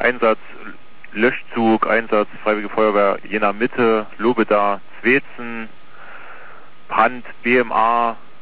Einsatz Löschzug, Einsatz Freiwillige Feuerwehr Jena Mitte, Lobeda, Zwetzen, Brand, BMA,